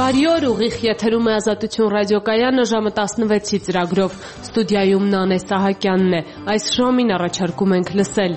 Բարի օր, ուղիղ եթերում է Ազատություն ռադիոկայանը ժամը 16-ի ծրագրով։ Ստուդիայում Նանե Սահակյանն է։ Այս ժամին առաջարկում ենք լսել.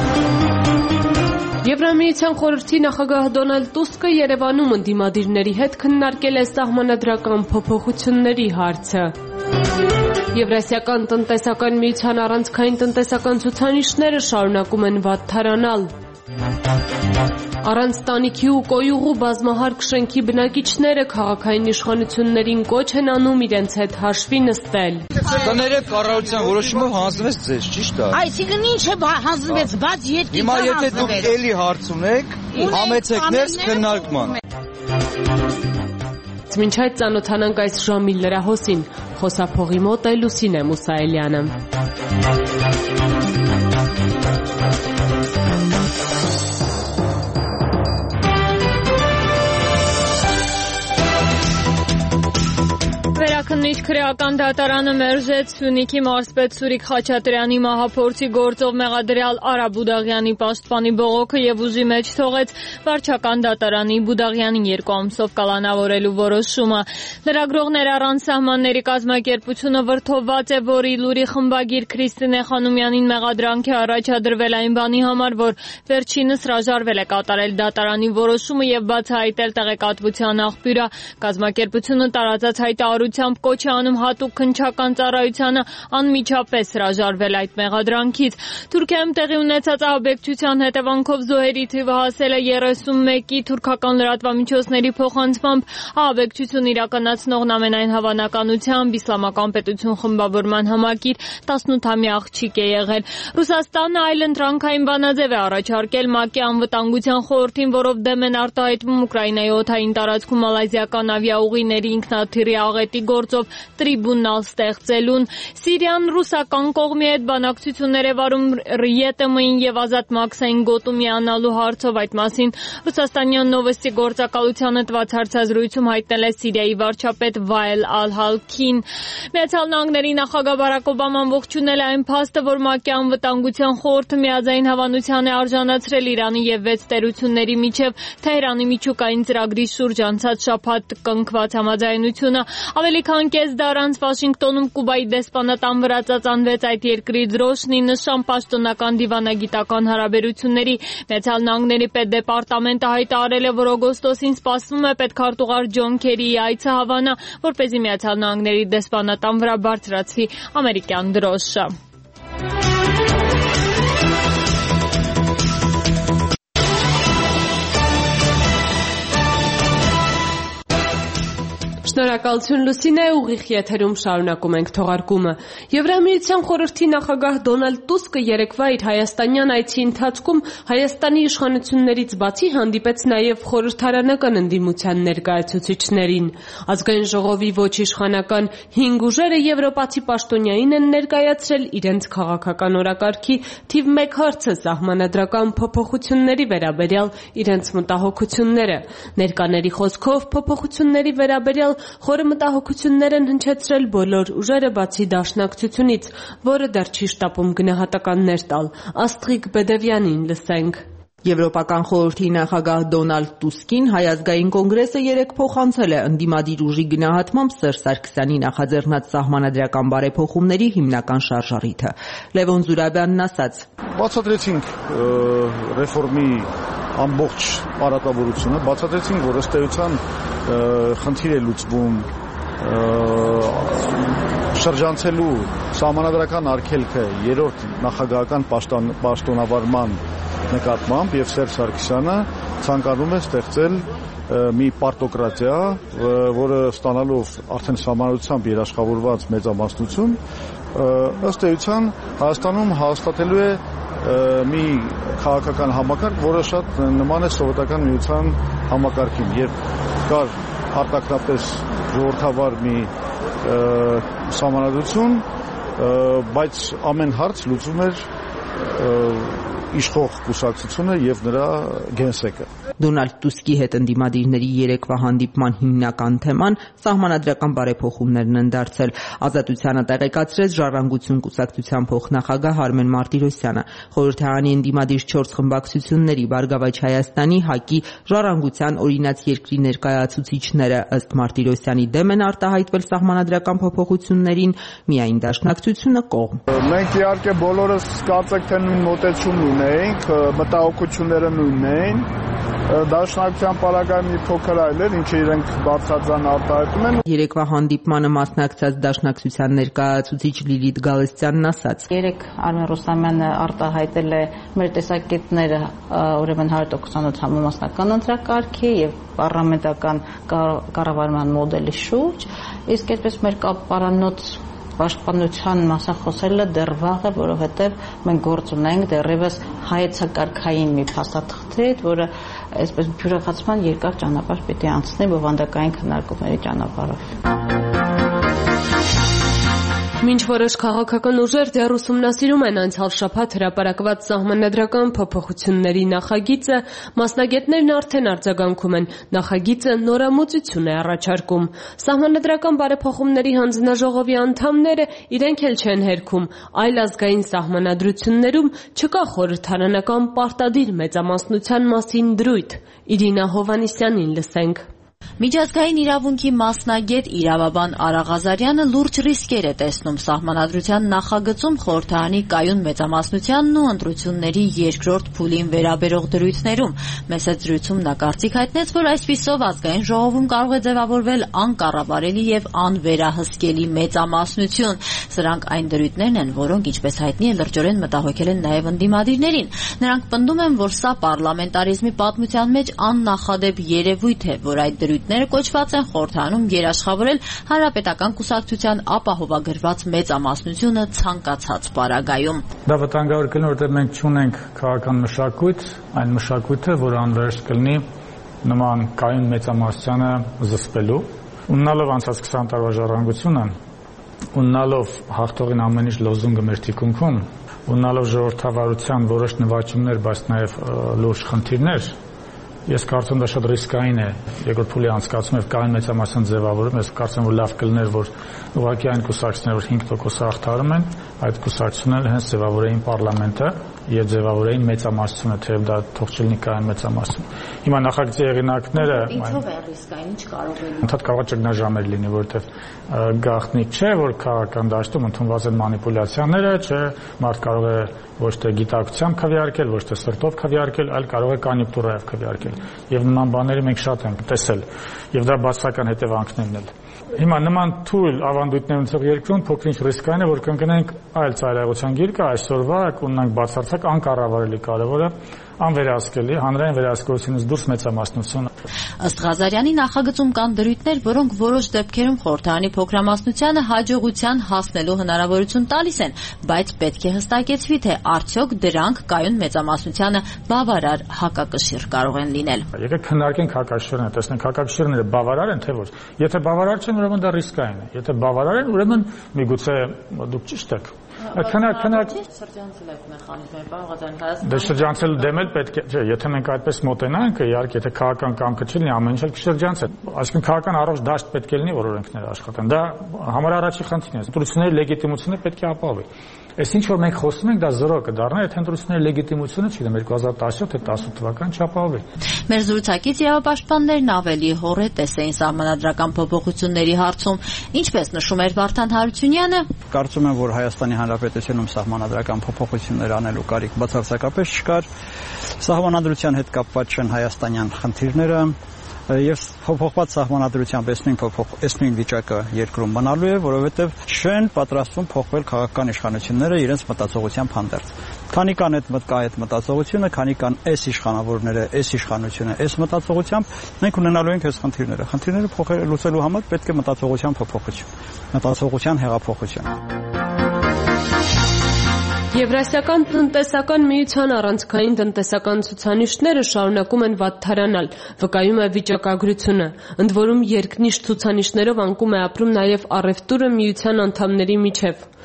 Եվրամիության խորհրդի նախագահ Դոնալդ Տուսկը Երևանում ընդդիմադիրների հետ քննարկել է սահմանադրական փոփոխությունների հարցը։ Եվրասիական տնտեսական միության առանցքային տնտեսական ցուցանիշները շարունակում են վատթարանալ։ Առանց տանիքի ու կոյուղու բազմահարկ շենքի բնակիչները քաղաքային իշխանություններին կոչ են անում իրենց հետ հաշվի նստել։ Տները կառավարության որոշումով հանձնվեց ձեզ, ճիշտ է։ Այսինքն ինչ է հանձնվեց, բաց երկիրը Հիմա եթե դուք էլի հարց ունեք, համեցեք ներս քննարկման։ Մինչ այդ ծանոթանանք այս ժամի լրահոսին։ Խոսափողի մոտ է Լուսինե Մուսայելյանը։ Վերաքննիչ քրեական դատարանը մերժեց Սյունիքի մարզպետ Սուրիկ Խաչատրյանի մահափորձի գործով մեղադրյալ Արա Բուդաղյանի պաշտպանի բողոքը եւ ուժի մեջ թողեց վարչական դատարանի Բուդաղյանին 2 ամսով կալանավորելու որոշումը։ Լրագրողներ առանց սահմանների կազմակերպությունը վրդովված է, որի լուրի խմբագիր Քրիստինե Խանոմյանին մեղադրանք է առաջադրվել այն բանի համար, որ վերջինս հրաժարվել է կատարել դատարանի որոշումը եւ բացահայտել տեղեկատվության աղբյուրը։ Կազմակերպությունը տարածած հայտարարությամբ կոչ է անում հատուկ քննչական ծառայությանը անմիջապես հրաժարվել այդ մեղադրանքից։ Թուրքիայում տեղի ունեցած ահաբեկչության հետևանքով զոհերի թիվը հասել է 31-ի թուրքական լրատվամիջոցների փոխանցմամբ ահաբեկչություն իրականացնողն ամենայն հավանականությամբ Իսլամական պետություն խմբավորման համակիր 18-ամյա աղջիկ է եղել։ Ռուսաստանը այլընտրանքային բանաձև է առաջարկել ՄԱԿ-ի անվտանգության խորհրդին, որով դեմ են արտահայտվում Ուկրաինայի օդային տարածքում մալազիական ավիաուղիների ինքնաթիռի աղետի գործով տրիբունալ ստեղծելուն։ Սիրիան ռուսական կողմի հետ բանակցություններ է վարում ՌԵՏՄ-ին եւ Ազատ Մաքսային գոտու միանալու հարցով։ Այդ մասին Ռուսաստանյան Նովոստի գործակալությանը տված հարցազրույցում հայտնել է Սիրիայի վարչապետ Վայել Ալ-Հալքին։ Միացյալ Նահանգների նախագահ Բարակ Օբաման ողջունել է այն փաստը, որ ՄԱԿ-ի անվտանգության խորհուրդը միաձայն հավանության է արժանացրել Իրանի եւ 6 տերությունների միջև Թեհրանի միջուկային ծրագրի շուրջ անցած շաբաթ կնքված համաձայնությունը։ Ավելի քան կես դար անց Վաշինգտոնում Կուբայի դեսպանատան վրա ծածանվեց այդ երկրի դրոշն ի նշան պաշտոնական դիվանագիտական հարաբերությունների։ Միացյալ Նահանգների պետդեպարտամենտը հայտարարել է, որ օգոստոսին սպասվում է պետքարտուղար Ջոն Քերիի այցը Հավանա, որպեսզի Միացյալ Նահանգների դեսպանատան վրա բարձրացվի ամերիկյան դրոշը։ Շնորհակալություն Լուսինե, ուղիղ եթերում շարունակում ենք թողարկումը։ Եվրամիության խորհրդի նախագահ Դոնալդ Տուսկը երեկվա իր հայաստանյան այցի ընթացքում Հայաստանի իշխանություններից բացի հանդիպեց նաև խորհրդարանական ընդդիմության ներկայացուցիչներին։ Ազգային ժողովի ոչ իշխանական 5 ուժերը եվրոպացի պաշտոնյային են ներկայացրել իրենց քաղաքական օրակարգի թիվ 1 հարցը սահմանադրական փոփոխությունների վերաբերյալ իրենց մտահոգությունները։ Ներկաների խոսքով փոփոխությունների վերաբերյալ խորը մտահոգություններ են հնչեցրել բոլոր ուժերը բացի Դաշնակցությունից, որը դեռ չի շտապում գնահատականներ տալ։ Աստղիկ Բեդևյանին լսենք։ Եվրոպական խորհրդի նախագահ Դոնալդ Տուսկին Հայ ազգային կոնգրեսը երեկ փոխանցել է ընդդիմադիր ուժի գնահատմամբ Սերժ Սարգսյանի նախաձեռնած սահմանադրական բարեփոխումների հիմնական շարժառիթը։ Լևոն Զուրաբյանն ասաց. Բացատրեցինք ռեֆորմի ամբողջ պարատավորությունը, բացատրեցինք, որ ըստ էության խնդիր է լուծվում շրջանցելու սահմանադրական արգելքը երրորդ նախագահական պաշտոնավարման նկատմամբ եւ Սերժ Սարգսյանը ցանկանում է ստեղծել մի պարտոկրատիա, որը ստանալով արդեն սահմանադրությամբ երաշխավորված մեծամասնություն, ըստ էության Հայաստանում հաստատելու է մի քաղաքական համակարգ, որը շատ նման է սովետական միության համակարգին, երբ կար արտակնապես ժողովրդավար մի սահմանադրություն, բայց ամեն հարց լուծում էր իշխող կուսակցությունը եւ նրա գենսեկը։ Դոնալդ Տուսկի հետ ընդդիմադիրների երեկվա հանդիպման հիմնական թեման սահմանադրական բարեփոխումներն են դարձել։ Ազատությանը տեղեկացրեց Ժառանգություն կուսակցության փոխնախագահ Արմեն Մարտիրոսյանը։ Խորհրդարանի ընդդիմադիր 4 խմբակցությունների Բարգավաճ Հայաստանի, ՀԱԿ-ի, Ժառանգության, Օրինաց երկրի ներկայացուցիչները ըստ Մարտիրոսյանի դեմ են արտահայտվել սահմանադրական փոփոխություններին, միայն Դաշնակցությունը կողմ։ Մենք իհարկե բոլորս կարծեք թե նույն մոտեցումն ունեինք, մտահոգությունները նույնն էին։ Դաշնակցության պարագայում մի փոքր այլ էր, ինչը իրենք բարձրաձայն արտահայտում են։ Երեկվա հանդիպմանը մասնակցած Դաշնակցության ներկայացուցիչ Լիլիթ Գալստյանն ասաց. Երեք Արմեն Ռուստամյանը արտահայտել է մեր տեսակետները ուրեմն 100% համամասնական ընտրակարգի եւ պառլամենտական կառավարման մոդելի շուրջ, իսկ այդպես մեր կապարանոց պաշտպանության մասը խոսելը դեռ վաղ է, որովհետև մենք գործ ունենք դեռևս հայեցակարգային մի փաստաթղթի, որը այսպես բյուրեղացման երկար ճանապարհ պիտի անցնի բովանդակային քննարկումների ճանապարհով։ Մինչ որոշ քաղաքական ուժեր դեռ ուսումնասիրում են անցյալ շաբաթ հրապարակված սահմանադրական փոփոխությունների նախագիծը, մասնագետներն արդեն արձագանքում են, նախագիծը նորամուծություն է առաջարկում։ Սահմանադրական բարեփոխումների հանձնաժողովի անդամները իրենք էլ չեն հերքում, այլ ազգային սահմանադրություններում չկա խորհրդարանական պարտադիր մեծամասնության մասին դրույթ։ Իրինա Հովհաննիսյանին լսենք։ Միջազգային իրավունքի մասնագետ իրավաբան Արա Ղազարյանը լուրջ ռիսկեր է տեսնում սահմանադրության նախագծում խորհրդարանի կայուն մեծամասնությանն ու ընտրությունների երկրորդ փուլին վերաբերող դրույթներում։ Մեծ զրույցում նա կարծիք հայտնեց, որ այսպիսով ազգային ժողովում կարող է ձևավորվել անկառավարելի եւ անվերահսկելի մեծամասնություն։ Սրանք այն դրույթներն են, որոնք, ինչպես հայտնի է, լրջորեն մտահոգել են նաեւ ընդդիմադիրներին։ Նրանք պնդում են, որ սա պարլամենտարիզմի պատմության մեջ աննախադեպ երևույթ է, որ այդ դրույթները կոչված են խորհրդարանում երաշխավորել հանրապետական կուսակցության ապահովագրված մեծամասնությունը ցանկացած պարագայում։ Դա վտանգավոր կլինի, որովհետև մենք չունենք քաղաքական մշակույթ, այն մշակույթը, որը անվերջ կլինի նման կայուն մեծամասնությանը զսպելու։ Ունենալով անցած 20 տարվա ժառանգությունը, ունենալով հաղթողին ամեն ինչ լոզունգը մեր թիկունքում, ունենալով ժողովրդավարության որոշ նվաճումներ, բայց նաև լուրջ խնդիրներ, ես կարծում դա շատ ռիսկային է երկրորդ փուլի անցկացում եւ կայուն մեծամասնություն ձևավորում։ Ես կարծում որ լավ կլիներ, որ ուղղակի այն կուսակցությունները, որ 5% հաղթարում են, այդ կուսակցությունները հենց ձևավորեին պարլամենտը եւ ձևավորեին մեծամասնությունը, թեև դա թող չլինի կայուն մեծամասնություն։ Հիմա նախագծի հեղինակները ինչով է ռիսկային, ինչ կարող է ընդհանուր կարող է ճգնաժամեր լինի, որովհետեւ գաղտնիք չէ, որ քաղաքական դաշտում ընդունված են մանիպուլյացիաները, չէ, մարդ կարող է ոչ թե գիտակցությամբ քվեարկել, ոչ թե սրտով քվեարկել, այլ կարող է կոնյունկտուրայով քվեարկել։ Եվ նման բաների մենք շատ ենք տեսել, եւ դա բացասական հետևանքներն էլ։ Հիմա նման թույլ ավանդույթներ ունեցող երկրում փոքր-ինչ ռիսկային է, որ կընկնենք այլ ծայրահեղության գիրկը, այսօրվա կունենանք բացարձակ անկառավարելի կարևորը անվերահսկելի հանրային վերահսկողությունից դուրս մեծամասնություն։ Ըստ Ղազարյանի նախագծում կան դրույթներ, որոնք որոշ դեպքերում խորհրդարանի փոքրամասնությանը հաջողության հասնելու հնարավորություն տալիս են, բայց պետք է հստակեցվի, թե արդյոք դրանք կայուն մեծամասնությանը բավարար հակակշիռ կարող են լինել։ Եկեք քննարկենք հակակշիռները, տեսնենք հակակշիռները բավարար են, թե ոչ։ Եթե բավարար չեն, ուրեմն դա ռիսկային է։ Եթե բավարար են, ուրեմն միգուցե դուք ճիշտ եք։ Շրջանցել այդ մեխանիզմը, պարոն Ղազարյան, դե շրջանցել դեմել պետք է, չէ, եթե մենք այդպես մոտենանք, իհարկե, եթե քաղաքական կամքը չլինի, ամեն ինչ էլ կշրջանցել։ Այսինքն քաղաքական առողջ դաշտ պետք է լինի, որ օրենքները աշխատեն։ Դա համար առաջի խնդիրն է։ Ընտրությունների լեգիտիմությունը պետք է ապահովի։ Այս ինչ որ մենք խոսում ենք, դա զրո կդառնա, եթե ընտրությունների լեգիտիմությունը, չգիտեմ, 2017 թե 18 թվական չապահովի։ Մեր զրուցակից իրավապաշտպաններն ավելի հոռետես էին սահմանադրական փոփոխությունների հարցում, ինչպես նշում էր Վարդան Հարությունյանը։ Կարծում եմ, որ Հայաստանի Հանրապետությունում սահմանադրական փոփոխություններ անելու կարիք բացարձակապես չկար։ Սահմանադրության հետ կապված չեն հայաստանյան խնդիրները եւ փոփոխված սահմանադրությամբ նույն վիճակը երկրում մնալու է, որովհետեւ չեն պատրաստվում փոխվել քաղաքական իշխանությունները իրենց մտածողությամբ հանդերձ։ Քանի կան այդ մտածողությունը, քանի կան այս իշխանավորները, այս իշխանությունը, այս մտածողությամբ, մենք ունենալու ենք այս խնդիրները։ Խնդիրները լուծելու համար պետք է մտածողության փոփոխություն, մտածողության հեղափոխություն։ Եվրասիական տնտեսական միության առանցքային տնտեսական ցուցանիշները շարունակում են վատթարանալ, վկայում է վիճակագրությունը, ընդ որում երկնիշ ցուցանիշներով անկում է ապրում նաև առևտուրը միության անդամների միջև։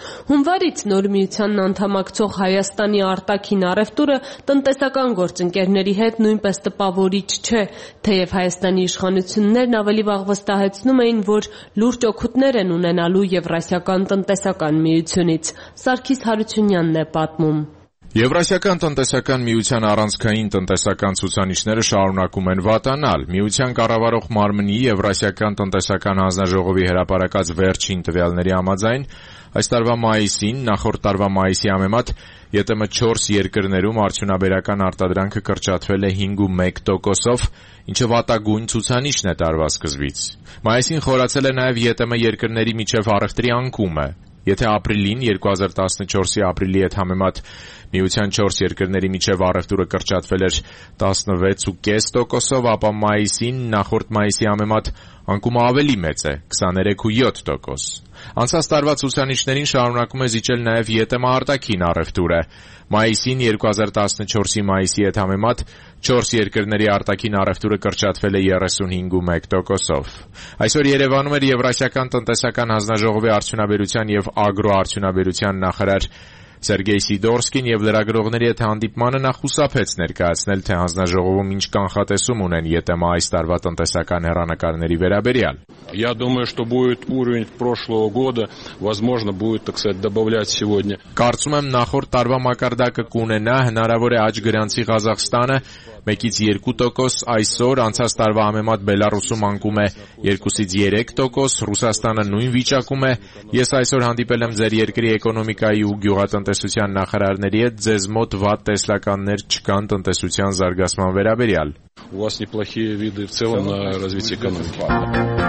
Հունվարից նոր միությանն անդամակցող Հայաստանի արտաքին առևտուրը տնտեսական գործընկերների հետ նույնպես տպավորիչ չէ, թեև Հայաստանի իշխանություններն ավելի վաղ վստահեցնում էին, որ լուրջ օգուտներ են ունենալու Եվրասիական տնտեսական միությունից։ Սարգիս Հարությունյանն է պատմում։ Եվրասիական տնտեսական միության առանցքային տնտեսական ցուցանիշները շարունակում են վատանալ։ Միության կառավարող մարմնի Եվրասիական տնտեսական հանձնաժողովի հրապարակած վերջին տվյալների համաձայն այս տարվա մայիսին նախորդ տարվա մայիսի համեմատ ԵՏՄ 4 երկրներում արդյունաբերական արտադրանքը կրճատվել է 5.1%-ով, ինչը վատագույն ցուցանիշն է տարվա սկզբից։ Մայիսին խորացել է նաև ԵՏՄ երկրների միջև առևտրի անկումը։ Եթե ապրիլին 2014-ի ապրիլի հետ համեմատ միության 4 երկրների միջև առևտուրը կրճատվել էր 16.5%-ով, ապա մայիսին նախորդ մայիսի համեմատ անկումը ավելի մեծ է 23.7%։ Անցած տարվա ցուցանիշներին շարունակում է զիջել նաև ԵՏՄ արտաքին առևտուրը։ Մայիսին 2014-ի մայիսի հետ համեմատ 4 երկրների արտաքին առևտուրը կրճատվել է 35.1%-ով։ Այսօր Երևանում էր Եվրասիական տնտեսական հանձնաժողովի արդյունաբերության եւ ագրոարդյունաբերության նախարար Սերգեյ Սիդորսկին եւ լրագրողների հետ հանդիպմանը նա խուսափեց ներկայացնել, թե հանձնաժողովում ինչ կանխատեսում ունեն ԵՏՄ այս տարվա տնտեսական հեռանկարների վերաբերյալ։ Я думаю, что будет уровень прошлого года, возможно, будет, так сказать, добавлять сегодня. Կարծում եմ նախորդ տարվա մակարդակը կունենա, հնարավոր է աճ գրանցի Ղազախստանը 1-2%, այսօր անցած տարվա համեմատ Բելարուսում անկում է 2-3%, Ռուսաստանը նույն վիճակում է։ Ես այսօր հանդիպել եմ ձեր երկրի էկոնոմիկայի ու գյուղատնտեսության նախարարների հետ, ձեզ մոտ վատ տեսլականներ չկան տնտեսության զարգացման վերաբերյալ։ У вас неплохие виды в целом на развитие экономики.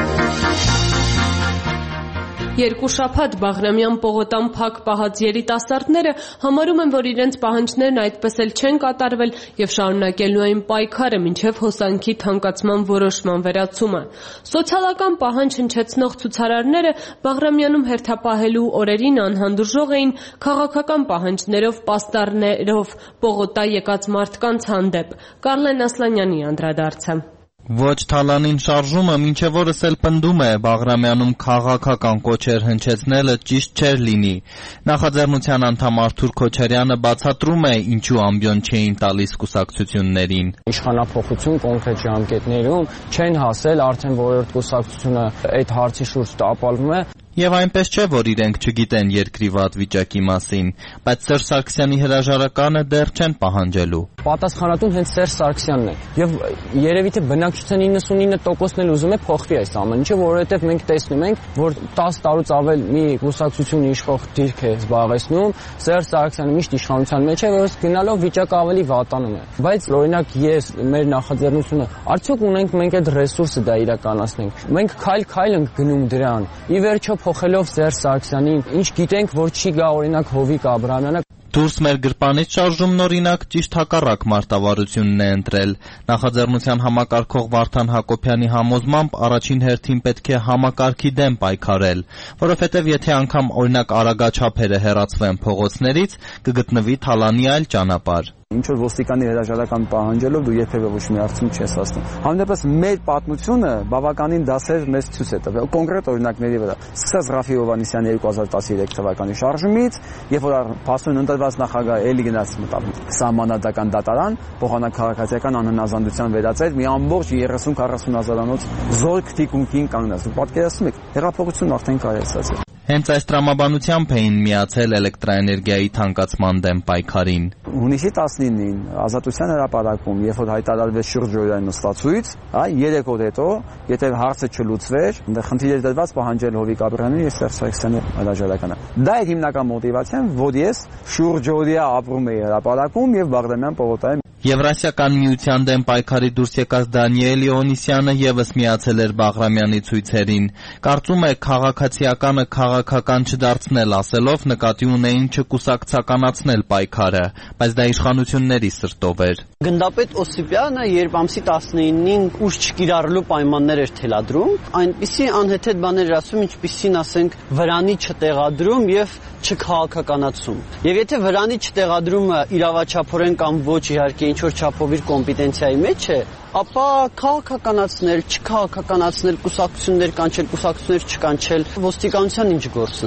Երկու շաբաթ Բաղրամյան պողոտան փակ պահած երիտասարդները համարում են, որ իրենց պահանջներն այդպես էլ չեն կատարվել եւ շարունակելու են պայքարը մինչեւ հոսանքի թանկացման որոշման վերացումը։ Սոցիալական պահանջ հնչեցնող ցուցարարները Բաղրամյանում հերթապահելու օրերին անհանդուրժող էին քաղաքական պահանջներով, պաստառներով պողոտա եկած մարդկանց հանդեպ։ Կարլեն Ասլանյանի անդրադարձը։ Ոչ թալանին շարժումը մինչև օրս էլ պնդում է Բաղրամյանում քաղաքական կոչեր հնչեցնելը ճիշտ չէր լինի։ Նախաձեռնության անդամ Արթուր Քոչարյանը բացատրում է ինչու ամբիոն չէին տալիս կուսակցություններին։ Իշխանափոխություն կոնկրետ ժամկետներում չեն հասել, արդեն որրորդ կուսակցությունը այդ հարցի շուրջ տապալվում է։ Եվ այնպես չէ, որ իրենք չգիտեն երկրի վատ վիճակի մասին, բայց Սերժ Սարգսյանի հրաժարականը դեռ չեն պահանջելու։ Պատասխանատուն հենց Սերժ Սարգսյանն է։ Եվ երևի թե բնակչության 99%-ն էլ ուզում է փոխվի այս ամեն ինչը, որովհետև մենք տեսնում ենք, որ 10 տարուց ավել մի կուսակցություն իշխող դիրք է զբաղեցնում, Սերժ Սարգսյանը միշտ իշխանության մեջ է, որից գնալով վիճակը ավելի վատանում է։ Բայց օրինակ ես մեր նախաձեռնությունը արդյոք ունենք մենք այդ ռեսուրսը դա իրականացնենք։ Մենք քայլ-քայլ ենք գնում դրան։ Ի վերջո փոխելով Սերժ Սարգսյանին, ինչ գիտենք, որ չի գա օրինակ Հովիկ Աբրահամյանը։ Դուրս մեր գրպանից շարժումն օրինակ ճիշտ հակառակ մարտավարությունն է ընտրել։ Նախաձեռնության համակարգող Վարդան Հակոբյանի համոզմամբ առաջին հերթին պետք է համակարգի դեմ պայքարել, որովհետև եթե անգամ օրինակ արագաչափերը հեռացվեն փողոցներից, կգտնվի թալանի այլ ճանապարհ։ Ինչ որ ոստիկանի հրաժարական պահանջելով դու երբևէ ոչ մի արդյունք չես հասնում։ Համենայնպես մեր պատմությունը բավականին դասեր մեզ ցույց է տվել կոնկրետ օրինակների վրա։ Սկսած Ռաֆի Հովհաննիսյանի 2013 թվականի շարժումից, երբ որ փաստորեն ընտրված նախագահ էլի գնաց մտավ սահմանադրական դատարան, փոխանակահարակացիական անհնազանդության վերածել մի ամբողջ 30-40 հազարանոց զորք թիկունքին կանգնած։ Դուք պատկերացնում եք, հեղափոխությունն արդեն կայացած է։ Հենց այս տրամաբանությամբ էին միացել էլեկտրաէներգիայի թանկացման դեմ պայքարին։ Հունիսի 19-ին Ազատության հրապարակում, երբ որ հայտարարվեց շուրջօրյա նստացույց, 3 օր հետո, եթե հարցը չլուծվեր, խնդիր էր դրված պահանջել Հովիկ Աբրահամյանի եւ Սերժ Սարգսյանի հրաժարականը։ Դա էր հիմնական մոտիվացիան, որ ես շուրջօրյա ապրում էի հրապարակում եւ Բաղրամյան պողոտայում։ Եվրասիական միության դեմ պայքարի դուրս եկած Դանիել Իոնիսյանը եւս միացել էր Բաղրամյանի ցույցերին։ Կարծում է քաղաքացիականը քաղաքական չդարձնել ասելով նկատի ունեին չկուսակցականացնել պայքարը, բայց դա իշխանությունների սրտով էր։ Գնդապետ Օսիպյանը երբ ամսի 19-ին ուժ չկիրառելու պայմաններ էր թելադրում, այնպիսի անհեթեթ բաներ էր ասում, ինչպիսին ասենք վրանի չտեղադրում եւ չքաղաքականացում։ Եվ եթե վրանի չտեղադրումը իրավաչափորեն կամ ոչ իհարկե ինչ որ չափով իր կոմպետենցիայի մեջ է, ապա քաղաքականացնել, չքաղաքականացնել, կուսակցություններ կանչել, կուսակցություններ չկանչել, ոստիկանության ինչ գործն է։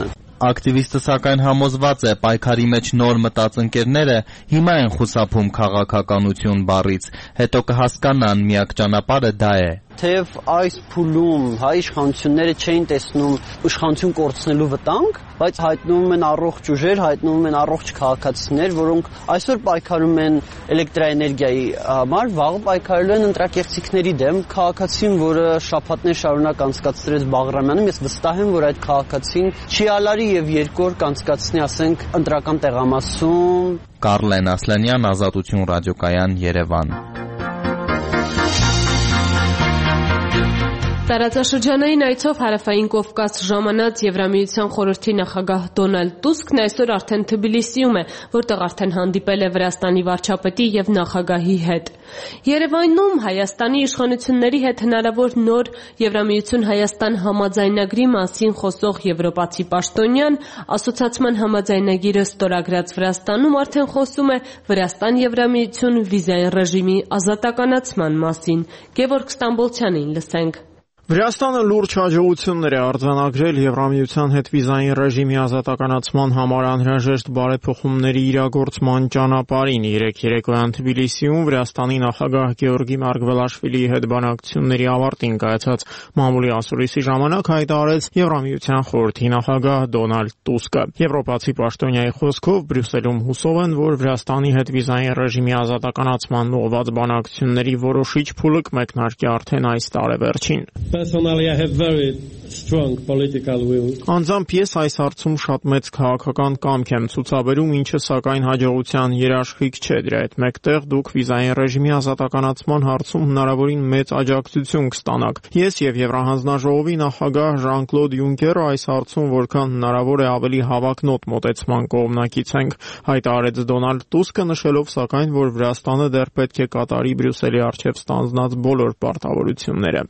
Ակտիվիստը սակայն համոզված է, պայքարի մեջ նոր մտածընկերները հիմա են խուսափում քաղաքականություն բառից, հետո կհասկանան միակ ճանապարհը դա է։ Թեև այս փուլում հայ իշխանությունները չէին տեսնում իշխանություն կորցնելու վտանգ, բայց հայտնվում են առողջ ուժեր, հայտնվում են առողջ քաղաքացիներ, որոնք այսօր պայքարում են էլեկտրաէներգիայի համար, վաղը պայքարելու են ընտրակեղծիքների դեմ։ Քաղաքացին, որը շաբաթներ շարունակ անցկացրեց Բաղրամյանում, ես վստահ եմ, որ այդ քաղաքացին չի ալարի եւ երկու օր կանցկացնի, ասենք, ընտրական տեղամասում։ Կարլեն Ասլանյան, Ազատություն ռադիոկայան, Երևան։ Տարածաշրջանային այցով Հարավային Կովկաս ժամանած Եվրամիության խորհրդի նախագահ Դոնալդ Տուսկն այսօր արդեն Թբիլիսիում է, որտեղ արդեն հանդիպել է Վրաստանի վարչապետի եւ նախագահի հետ։ Երևանում Հայաստանի իշխանությունների հետ հնարավոր նոր Եվրամիություն-Հայաստան համաձայնագրի մասին խոսող եվրոպացի պաշտոնյան ասոցիացիան համաձայնագիրը ստորագրած Վրաստանում արդեն խոսում է Վրաստան-Եվրամիություն վիզային ռեժիմի ազատականացման մասին։ Գևորգ Ստամբոլցյանին լսենք։ Վրաստանը լուրջ հաջողություններ է արձանագրել Եվրամիության հետ վիզային ռեժիմի ազատականացման համար անհրաժեշտ բարեփոխումների իրագործման ճանապարհին։ Երեկ երեկոյան Թբիլիսիում Վրաստանի նախագահ Գեորգի Մարգվելաշվիլիի հետ բանակցությունների ավարտին կայացած մամուլի ասուլիսի ժամանակ հայտարարեց Եվրամիության խորհրդի նախագահ Դոնալդ Տուսկը։ Եվրոպացի պաշտոնյայի խոսքով Բրյուսելում հուսով են, որ Վրաստանի հետ վիզային ռեժիմի ազատականացման ուղղված բանակցությունների որոշիչ փուլը կմեկնարկի արդեն այս տարեվերջին։ Personally, I have very strong political will. Անձամբ ես այս հարցում շատ մեծ քաղաքական կամք եմ ցուցաբերում, ինչը սակայն հաջողության երաշխիք չէ։ Դրա հետ մեկտեղ դուք վիզային ռեժիմի ազատականացման հարցում հնարավորին մեծ աջակցություն կստանաք։ Ես եւ Եվրահանձնաժողովի նախագահ Ժան-Կլոդ Յունկերը այս հարցում որքան հնարավոր է ավելի հավակնոտ մոտեցման կողմնակից ենք, հայտարարեց Դոնալդ Տուսկը, նշելով սակայն, որ Վրաստանը դեռ պետք է կատարի Բրյուսելի առջև ստանձնած բոլոր պարտավորությունները։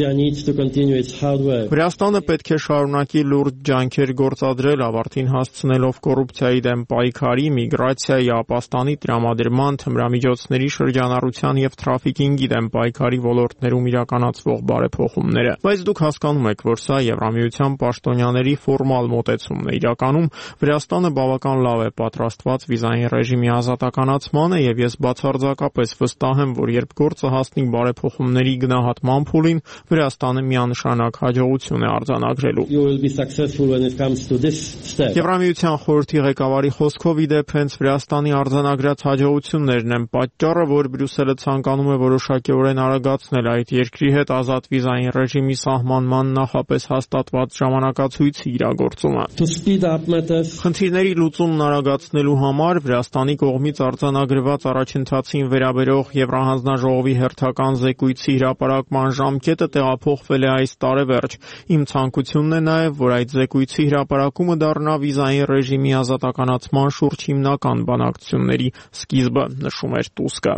Վրաստանը պետք է շարունակի լուրջ ջանքեր գործադրել, ավարտին հասցնելով կոռուպցիայի դեմ պայքարի, միգրացիայի, ապաստանի տրամադրման, թմրամիջոցների շրջանառության եւ թրաֆիքինգի դեմ պայքարի ոլորտներում իրականացվող բարեփոխումները։ Բայց դուք հասկանում եք, որ սա Եվրամիության պաշտոնյաների ֆորմալ մոտեցումն է։ Իրականում Վրաստանը բավական լավ է պատրաստված վիզային ռեժիմի ազատականացմանը եւ ես բացարձակապես վստահ եմ, որ երբ գործը հասնի բարեփոխումների գնահատման փուլին, Վրաստանը միանշանակ հաջողություն է արձանագրելու։ Եվրամիության խորհրդի ղեկավարի խոսքով իդեպ հենց Վրաստանի արձանագրած հաջողություններն են պատճառը, որ Բրյուսելը ցանկանում է որոշակիորեն արագացնել այդ երկրի հետ ազատ վիզային ռեժիմի սահմանման նախապես հաստատված ժամանակացույցի իրագործումը։ Խնդիրների լուծումն արագացնելու համար Վրաստանի կողմից արձանագրված առաջընթացին վերաբերող Եվրահանձնաժողովի հերթական զեկույցի հրապարակման ժամկետը տեղափոխվել է այս տարեվերջ։ Իմ ցանկությունն է նաև, որ այդ զեկույցի հրապարակումը դառնա վիզային ռեժիմի ազատականացման շուրջ հիմնական բանակցությունների սկիզբը, նշում էր Տուսկը։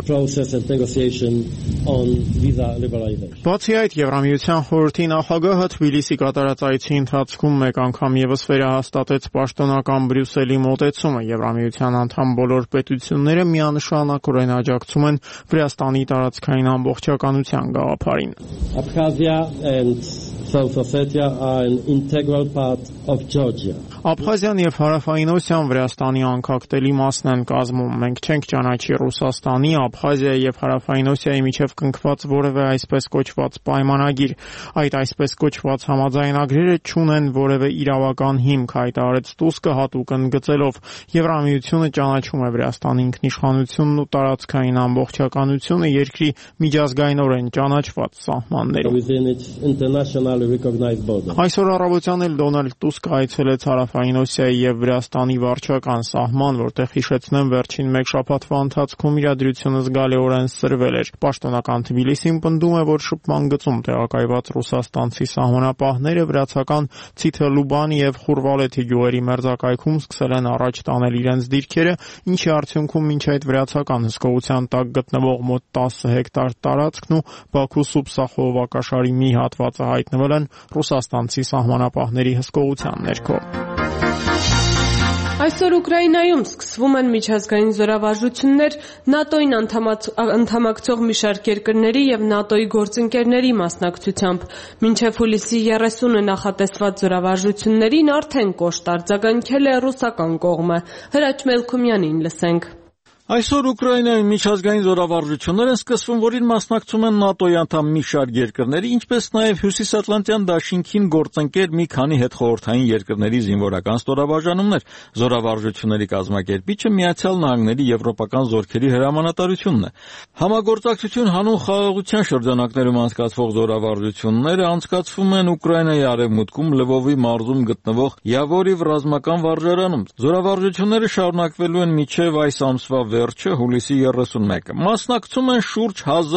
Բացի այդ, Եվրամիության խորհրդի նախագահը Թբիլիսի կատարած այցի ընթացքում մեկ անգամ ևս վերահաստատեց պաշտոնական Բրյուսելի մոտեցումը։ Եվրամիության անդամ բոլոր պետությունները միանշանակորեն աջակցում են Վրաստանի տարածքային ամբողջականության գաղափարին։ Abkhazia and South Ossetia are an integral part of Georgia. Աբխազիան եւ Հարավային Օսիան Վրաստանի անկախտելի մասն են կազմում։ Մենք չենք ճանաչի Ռուսաստանի, Աբխազիայի եւ Հարավային Օսիայի միջև կնքված որևէ այսպես կոչված պայմանագիր։ Այդ այսպես կոչված համաձայնագրերը չունեն որևէ իրավական հիմք, հայտարարեց Տուսկը հատուկ ընդգծելով. Եվրամիությունը ճանաչում է Վրաստանի ինքնիշխանությունն ու տարածքային ամբողջականությունը երկրի միջազգայինորեն ճանաչված սահմաններում։ Այսօր առավոտյան էլ Դոնալդ Տուսկը այցելեց Հարավային Օսիայի եւ Վրաստանի վարչական սահման, որտեղ հիշեցնեմ վերջին մեկ շաբաթվա ընթացքում իրադրությունը զգալիորեն սրվել էր։ Պաշտոնական Թբիլիսին պնդում է, որ շփման գծում տեղակայված ռուսաստանցի սահմանապահները վրացական Ցիթելուբանի եւ Խուրվալեթի գյուղերի մերձակայքում սկսել են առաջ տանել իրենց դիրքերը, ինչի արդյունքում մինչ այդ վրացական հսկողության տակ գտնվող մոտ 10 հեկտար տարածքն ու Բաքու-Սուպսա խողովակաշարի մի հատվածը հայտնվել են ռուսաստանցի սահմանապահների հսկողության ներքո։ Այսօր Ուկրաինայում սկսվում են միջազգային զորավարժություններ ՆԱՏՕ-ին անդամակցող մի շարք երկրների եւ ՆԱՏՕ-ի գործընկերների մասնակցությամբ։ Մինչեւ հուլիսի 30-ը նախատեսված զորավարժություններին արդեն կոշտ արձագանքել է ռուսական կողմը։ Հրաչ Մելքումյանին լսենք։ Այսօր Ուկրաինայում միջազգային զորավարժություններ են սկսվում, որին մասնակցում են ՆԱՏՕ-ի անդամ մի շարք երկրների, ինչպես նաև Հյուսիսատլանտյան դաշինքին գործընկեր մի քանի հետխորհրդային երկրների զինվորական ստորաբաժանումներ։ Զորավարժությունների կազմակերպիչը Միացյալ Նահանգների եվրոպական զորքերի հրամանատարությունն է։ Համագործակցություն հանուն խաղաղության շրջանակներում անցկացվող զորավարժությունները անցկացվում են Ուկրաինայի արևմուտքում Լվովի մարզում գտնվող Յավորիվ ռազմական վարժարանում։ Զորավարժությունները շարունակվելու են մինչև այս ամսվա վերջը հուլիսի 31-ը։ Մասնակցում են շուրջ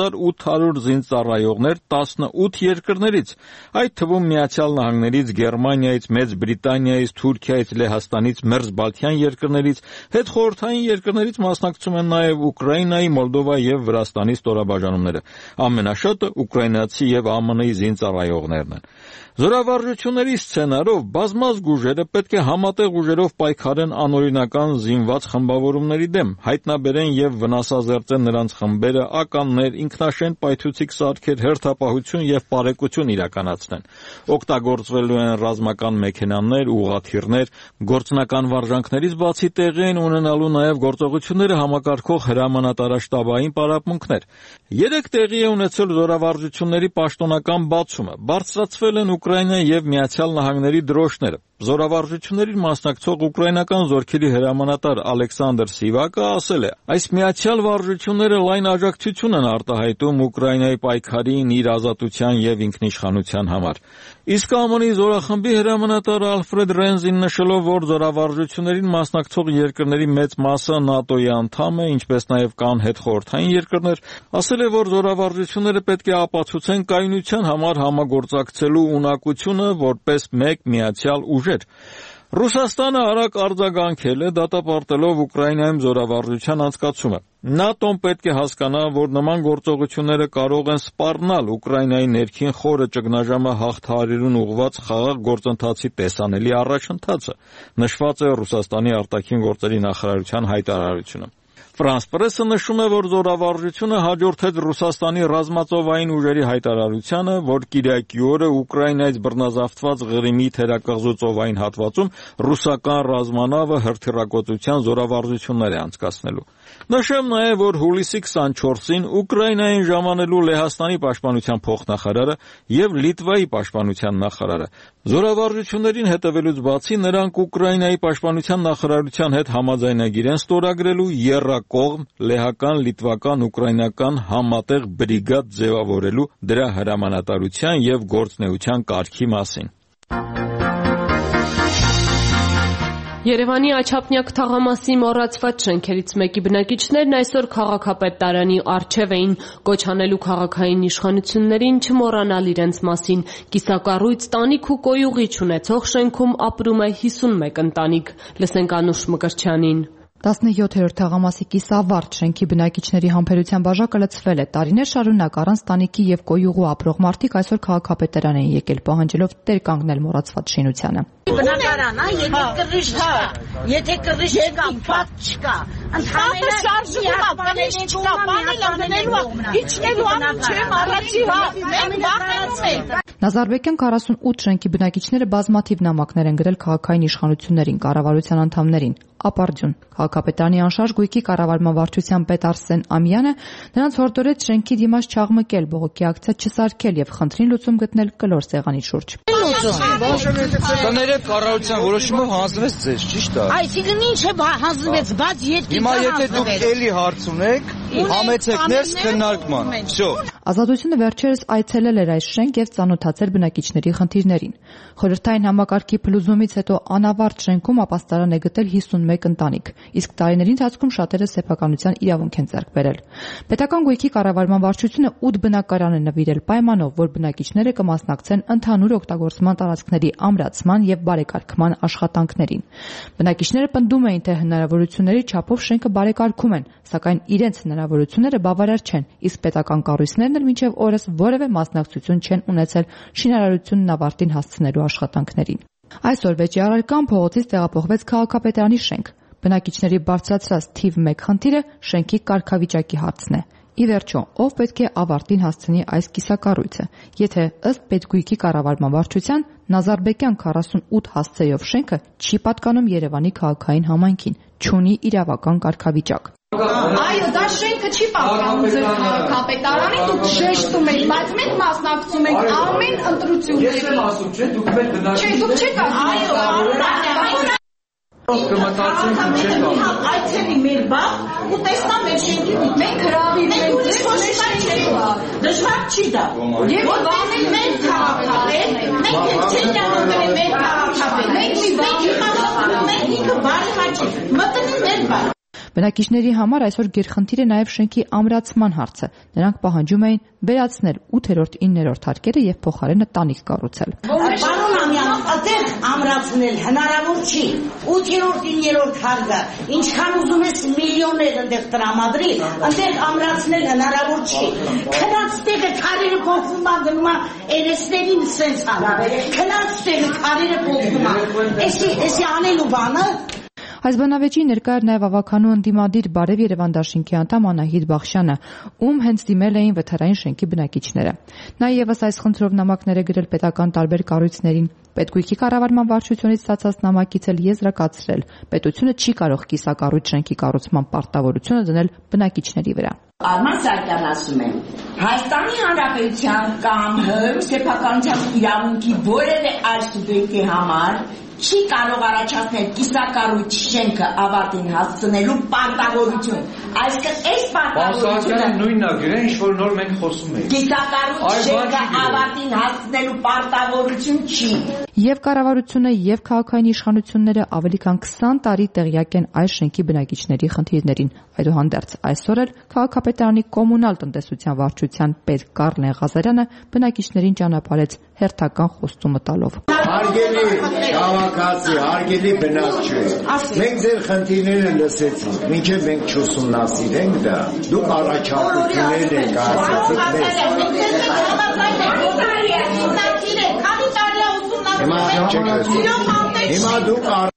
1800 զինծառայողներ 18 երկրներից, այդ թվում Միացյալ Նահանգներից, Գերմանիայից, Մեծ Բրիտանիայից, Թուրքիայից, Լեհաստանից, Մերձբալթյան երկրներից, հետխորհրդային երկրներից մասնակցում են նաև Ուկրաինայի, Մոլդովայի եւ Վրաստանի ստորաբաժանումները։ Ամենաշատը ուկրաինացի եւ ԱՄՆ-ի զինծառայողներն են։ Զորավարժությունների սցենարով բազմազգ ուժերը պետք է համատեղ ուժերով պայքարեն անօրինական զինված խմբավորումների դեմ, հայտնաբերեն եւ վնասազերծեն նրանց խմբերը, ականներ, ինքնաշեն պայթուցիկ սարքեր, հերթապահություն եւ պարեկություն իրականացնեն։ Օգտագործվելու են ռազմական մեքենաներ, ուղղաթիռներ, գործնական վարժանքներից բացի տեղի են ունենալու նաեւ գործողությունները համակարգող հրամանատարաշտաբային պարապմունքներ։ Երեք տեղի է ունեցել զորավարժությունների պաշտոնական բացումը։ Բարձրացվել են Ուկրաինայի եւ Միացյալ Նահանգների դրոշները։ Զորավարժություններին մասնակցող ուկրաինական զորքերի հրամանատար Ալեքսանդր Սիվակը ասել է. այս միացյալ վարժությունները լայն աջակցություն են արտահայտում Ուկրաինայի պայքարին իր ազատության եւ ինքնիշխանության համար։ Իսկ ԱՄՆ-ի զորախմբի հրամանատար Ալֆրեդ Ռենզին նշելով, որ զորավարժություններին մասնակցող երկրների մեծ մասը ՆԱՏՕ-ի անդամ է, ինչպես նաեւ կան հետխորհրդային երկրներ, ասել է, որ զորավարժությունները պետք է ապացուցեն կայունության համար համագործակցելու ունակությունը որպես մեկ միացյալ ուժեր։ Ռուսաստանը արագ արձագանքել է, դատապարտելով Ուկրաինայում զորավարժության անցկացումը։ ՆԱՏՕ-ն պետք է հասկանա, որ նման գործողությունները կարող են սպառնալ Ուկրաինայի ներքին խորը ճգնաժամը հաղթահարելուն ուղղված խաղաղ գործընթացի տեսանելի առաջընթացը, նշված է Ռուսաստանի արտաքին գործերի նախարարության հայտարարությունում։ Ֆրանս պրեսը նշում է, որ զորավարժությունը հաջորդեց Ռուսաստանի ռազմածովային ուժերի հայտարարությանը, որ կիրակի օրը Ուկրաինայից բռնազավթված Ղրիմի թերակղզու ծովային հատվածում ռուսական ռազմանավը հրթիռակոծության զորավարժություններ է անցկացնելու։ Նշեմ նաև, որ հուլիսի 24-ին Ուկրաինային ժամանելու Լեհաստանի պաշտպանության փոխնախարարը եւ Լիտվայի պաշտպանության նախարարը զորավարժություններին հետևելուց բացի նրանք Ուկրաինայի պաշտպանության նախարարության հետ համաձայնագիր են ստորագրելու եռակողմ լեհական, լիտվական, ուկրաինական համատեղ բրիգադ ձևավորելու դրա հրամանատարության եւ գործնեության կարգի մասին։ Երևանի Աչափնյակ թաղամասի մոռացված շենքերից մեկի բնակիչներն այսօր քաղաքապետ Տարանի առջև էին կոչ անելու քաղաքային իշխանություններին չմոռանալ իրենց մասին։ Կիսակառույց տանիք ու կոյուղի չունեցող շենքում ապրում է 51 ընտանիք։ Լսենք Անուշ Մկրտչյանին։ 17-րդ թաղամասի կիսավարդ շենքի բնակիչների համբերության բաժակը լցվել է։ Տարիներ շարունակ առանց տանիքի եւ կոյուղու ապրող մարդիկ այսօր քաղաքապետարան են եկել պահանջելով տեր կանգնել մոռացված շինությանը։ Բնակարան, եթե կռիժ չկա, եթե կռիժ չկա, բաց չկա, ընդհանրապես շարժվում է, բանից չկա, բանը լանելու, իջնելու անում չեմ, առաջի մենք վախեցել։ Նազարբեկյան 48 շենքի բնակիչները բազմաթիվ նամակներ են գրել քաղաքային իշխանություններին, կառավարության անդամներին։ Ապարդյուն քաղաքապետարանի անշարժ գույքի կառավարման վարչության պետ Արսեն Ամյանը նրանց հորդորեց շենքի դիմաց չաղմկել, բողոքի ակցիա չսարքել եւ խնդրին լուծում գտնել կլոր սեղանի շուրջ։ Տները կառավարության որոշումով հանձնվեց ձեզ, ճիշտ է։ Այսինքն ինչ է հանձնվեց, բայց երկի։ Հիմա եթե դուք էլի հարց ունեք, համեցեք ներս քննարկման։ Всё։ Ազատությունը վերջերս այցելել էր այս շենք եւ ծանոթացել բնակիչների խնդիրներին։ Խորհրդային համակարգի փլուզումից հետո անավարտ շենքում ապաստարան է գտել 51 ընտանիք, իսկ տարիների ընթացքում շատերը սեփականության իրավունք են ձեռք բերել։ Պետական գույքի կառավարման վարչությունը 8 բնակարան է նվիրել պայմանով, որ բնակիչները կմասնակցեն ընդհանուր օգտագործման տարածքների ամրացման եւ բարեկարգման աշխատանքներին։ Բնակիչները պնդում էին, թե հնարավորությունների չափով շենքը բարեկարգում են, սակայն իրենց հնարավորությունները բավարար չեն, իսկ պետական կառույցներն էլ մինչև օրս որևէ մասնակցություն չեն ունեցել շինարարությունն ավարտին հասցնելու աշխատանքներին։ Այսօր Վեճի առարկան փողոցից տեղափոխվեց քաղաքապետարանի շենք։ Բնակիչների բարձրացրած թիվ 1 խնդիրը շենքի կարգավիճակի հարցն է։ Ի վերջո, ով պետք է ավարտին հասցնի այս կիսակառույցը, եթե ըստ Պետգույքի կառավարման վարչության Նազարբեկյան 48 հասցեով շենքը չի պատկանում Երևանի քաղաքային համայնքին, չունի իրավական կարգավիճակ։ Այո, դա շենքը չի պատկանում ձեր քաղաքապետարանին, դուք շեշտում եք, բայց մենք մասնակցում ենք ամեն ընտրությունների։ Ես եմ ասում, չէ, դուք մեր բնակիչներ։ Չէ, դուք չեք ասում։ Այցելի մեր բախ ու տեսնա մեր շենքի մենք հրավիրենք դժվար չի դա եւ որտեղ մեր քաղաքապետ մենք չենք ճանաչում մեր քաղաքապետ մենք ինքը բարի հաճի մտնի մեր բախ Բնակիչների համար այսօր գերխնդիր է նաև շենքի ամրացման հարցը։ Նրանք պահանջում էին վերացնել 8-րդ, 9-րդ հարկերը եւ փոխարենը տանիք կառուցել։ Պարոն Ամյանov, այդտեղ ամրացնել հնարավոր չի։ 8-րդ, 9-րդ հարկը, ինչքան ուզում ես միլիոններ այնտեղ տրամադրի, այնտեղ ամրացնել հնարավոր չի։ Քնած տեղը քարերը փոխվում են գնում էլեսներին սենց անում։ Քնած տեղը քարերը փոխվում են։ Էսի անելու բանը Այս բանավեճի ներկա էր նաև ավականու ընդդիմադիր Բարև Երևան դաշինքի անդամ Անահիտ Բախշյանը, ում հենց դիմել էին վթարային շենքի բնակիչները։ Նա ևս այս խնդրով նամակներ է գրել պետական տարբեր կառույցներին։ Պետգույքի կառավարման վարչությունից ստացած նամակից էլ եզրակացրել, պետությունը չի կարող կիսակառույց շենքի կառուցման պարտավորությունը դնել բնակիչների վրա։ Արման Սարգսյանն ասում է. Հայաստանի Հանրապետության կամ ՀՀ սեփականության իրավունքի որևէ այլ սուբյեկտի համար չի կարող առաջացնել կիսակառույց շենքը ավարտին հասցնելու պարտավորություն։ Այսինքն այս պարտավորությունը նույնն է գրել, ինչ որ նոր մենք խոսում ենք։ Կիսակառույց շենքը ավարտին հասցնելու պարտավորություն չի։ Եվ կառավարությունը, եւ քաղաքային իշխանությունները ավելի քան 20 տարի տեղյակ են այս շենքի բնակիչների խնդիրներին։ Այդուհանդերձ այսօր էլ քաղաքապետարանի կոմունալ տնտեսության վարչության պետ Կարլեն Ղազարյանը բնակիչներին ճանապարհեց հերթական խոստումը տալով։ Հարգելի քաղաքացի, հարգելի բնակչուհի, մենք ձեր խնդիրները լսեցինք, մինչև մենք չուսումնասիրենք դա, դուք առաջարկություններ եք ասեցիք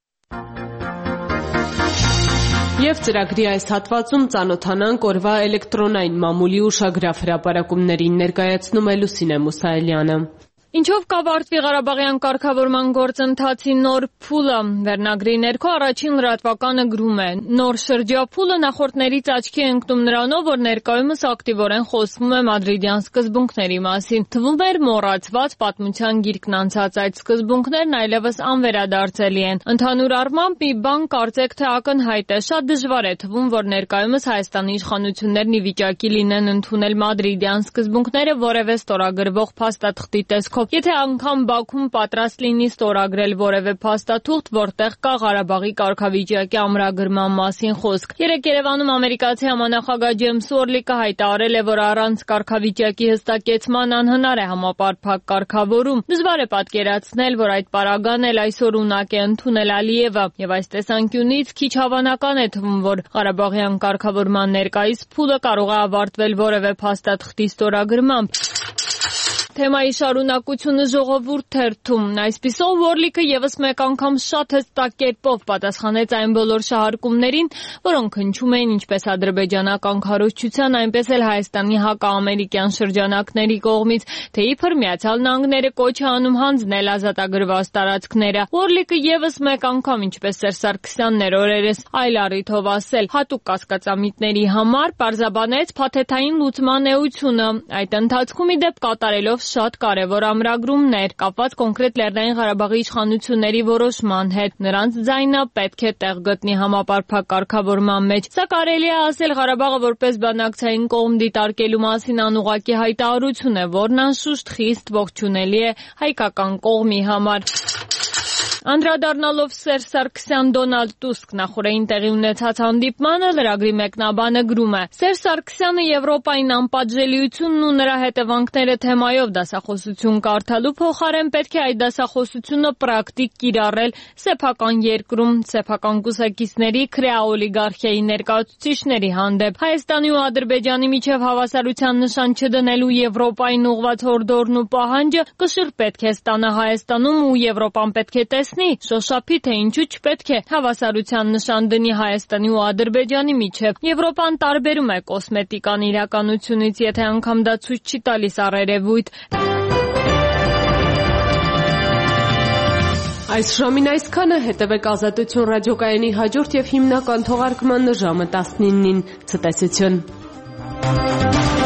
Եվ ծրագրի այս հատվածում ծանոթանանք օրվա էլեկտրոնային մամուլի ուշագրավ հրապարակումներին ներկայացնում է Լուսինե Մուսայելյանը։ Ինչով կավարտվի Ղարաբաղյան կարգավորման գործընթացի նոր փուլը, վերնագրի ներքո առաջին լրատվականը գրում է. նոր շրջափուլը նախորդներից աչքի է ընկնում նրանով, որ ներկայումս ակտիվորեն խոսվում է մադրիդյան սկզբունքների մասին։ Թվում էր մոռացված պատմության գիրկն անցած այդ սկզբունքներն այլևս անվերադարձելի են։ Ընդհանուր առմամբ մի բան կարծեք թե ակնհայտ է, շատ դժվար է թվում, որ ներկայումս Հայաստանի իշխանություններն ի վիճակի լինեն ընդունել մադրիդյան սկզբունքները որևէ ստորագրվող փաստաթղթի տեսքով։ Եթե անգամ Բաքուն պատրաստ լինի ստորագրել որևէ փաստաթուղթ, որտեղ կա Ղարաբաղի կարգավիճակի ամրագրման մասին խոսք։ Երեկ Երևանում ամերիկացի համանախագահ Ջեյմս Օրլիկը հայտարարել է, որ առանց կարգավիճակի հստակեցման անհնար է համապարփակ կարգավորում։ Դժվար է պատկերացնել, որ այդ պարագան էլ այսօր ունակ է ընդունել Ալիևը, եւ այս տեսանկյունից քիչ հավանական է թվում, որ Ղարաբաղյան կարգավորման ներկայիս փուլը կարող է ավարտվել որևէ փաստաթղթի ստորագրմամբ։ Թեմայի շարունակությունը ժողովուրդ թերթում։ Այսպիսով Օրլիկը եւս մեկ անգամ շատ հստակ կերպով պատասխանեց այն բոլոր շահարկումներին, որոնք հնչում էին ինչպես ադրբեջանական քարոզչության, այնպես էլ Հայաստանի հակաամերիկյան շրջանակների կողմից, թե իբր Միացյալ Նահանգները կոչ է անում հանձնել ազատագրված տարածքները։ Օրլիկը եւս մեկ անգամ, ինչպես Սերժ Սարգսյանն էր օրերս այլ առիթով ասել, հատուկ կասկածամիտների համար պարզաբանեց փաթեթային լուծման էությունը։ Այդ ընթացքում ի դեպ կատարելով շատ կարևոր ամրագրումներ կապված կոնկրետ Լեռնային Ղարաբաղի իշխանությունների որոշման հետ։ Նրանց ձայնը պետք է տեղ գտնի համապարփակ կարգավորման մեջ։ Սա կարելի է ասել Ղարաբաղը որպես բանակցային կողմ դիտարկելու մասին անուղղակի հայտարարություն է, որն անշուշտ խիստ ողջունելի է հայկական կողմի համար։ Անդրադառնալով Սերժ Սարգսյան Դոնալդ Տուսկ նախորդին տեղի ունեցած հանդիպմանը, լրագրի մեկնաբանը գրում է. Սերժ Սարգսյանը Եվրոպային անպատժելիությունն ու նրա հետևանքները թեմայով դասախոսություն կարդալու փոխարեն պետք է այդ դասախոսությունը պրակտիկ կիրառել սեփական երկրում, սեփական կուսակիցների, քրեաօլիգարխիայի ներկայացուցիչների հանդեպ։ Հայաստանի ու Ադրբեջանի միջև հավասարության նշան չդնելու Եվրոպային ուղղված հորդորն ու պահանջը կշիռ պետք է ստանա Հայաստանում ու Եվրոպան պետք է տեսնի, շոշափի, թե ինչու չպետք է հավասարության նշան դնի Հայաստանի ու Ադրբեջանի միջև։ Եվրոպան տարբերում է կոսմետիկան իրականությունից, եթե անգամ դա ցույց չի տալիս առերևույթ։ Այս ժամին այսքանը, հետևեք Ազատություն ռադիոկայանի հաջորդ եւ հիմնական թողարկմանը ժամը 19-ին։ Ցտեսություն։